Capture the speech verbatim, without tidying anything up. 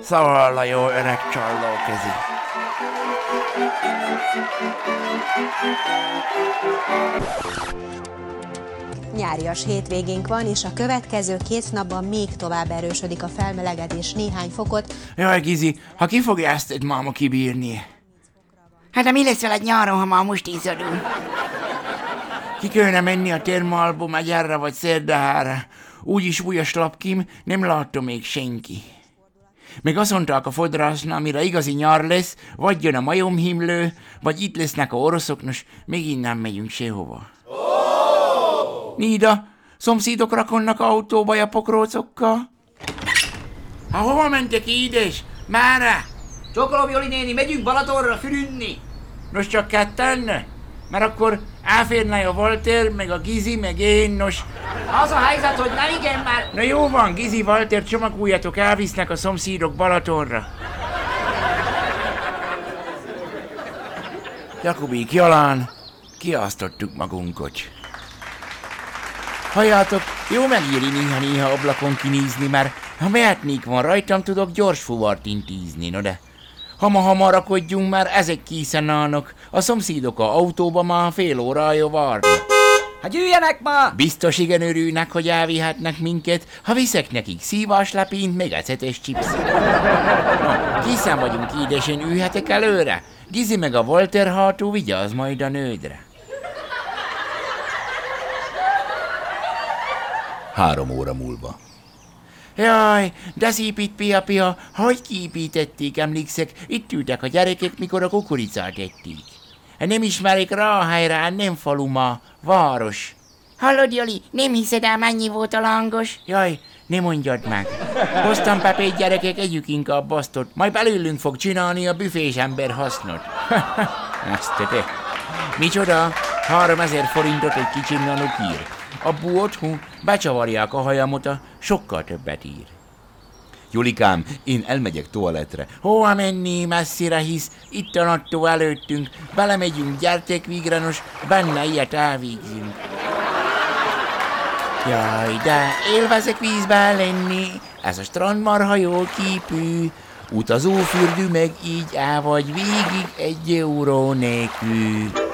Szóval a jó öreg csalló kezi. Nyárias hétvégénk van, és a következő két napban még tovább erősödik a felmelegedés néhány fokot. Jaj, Gizi, ha ki fogja ezt egy máma kibírni? Hát de mi lesz veled nyáron, ha már most izzadul? Ki kellene menni a termálba Magyarra vagy Szerdahára. Úgyis újas lapkim, nem látta még senki. Még azt mondták a fodrásznál, amire igazi nyár lesz, vagy jön a majomhimlő, vagy itt lesznek a oroszok, nos, még innen megyünk sehova. Oh! Nída, szomszédok rakonnak autóba a pokrócokkal? Ha hova mentek, édes? Mára? Csokolom, Joli néni, megyünk Balatonra fürüdni. Nos, csak ketten? Mert akkor elférne a Walter, meg a Gizi, meg én, nos... Az a helyzet, hogy nem igen már... Na jó van, Gizi, Walter, csomagoljatok, elvisznek a szomszédok Balatonra. Jakubik, Jalán, kiasztottuk magunkat. Halljátok, jó megéri néha-néha ablakon kinézni, mert ha mehetnék van rajtam, tudok gyors fuvart intézni, no de... Hama-hamarakodjunk, már ezek készen állnak. A szomszédok a autóba már fél órája várnak. Hát jöjjenek ma! Biztos igen örülnek, hogy elvihetnek minket, ha viszek nekik szíváslepényt, meg ecetes chipset. No, készen vagyunk, édesen, ülhetek előre? Gizi meg a Walter hátul vigyázz majd a nődre. Három óra múlva. Jaj, de szép itt, pia-pia, hogy kiépítették, emlékszek, itt ültek a gyerekek, mikor a kukoricát ették. Nem ismerik rá a helyre, nem falu ma, város. Hallod, Joli, nem hiszed el, mennyi volt a langos? Jaj, ne mondjad meg. Hoztam Pepét, gyerekek, együk inkább basztot, majd belőlünk fog csinálni a büfés ember hasznot. Ezt te. Micsoda? Háromezer forintot egy kicsi nanukír. Abbu otthon becsavarják a hajamot, sokkal többet ír. Julikám, én elmegyek toaletre. Hova menni messzire, hisz itt a nattó előttünk. Belemegyünk, gyertek végre, nos, benne ilyet elvégzünk. Jaj, de élvezek vízben lenni, ez a strandmarha jól képű. Utazófürdő meg így el vagy végig egy euró nélkül.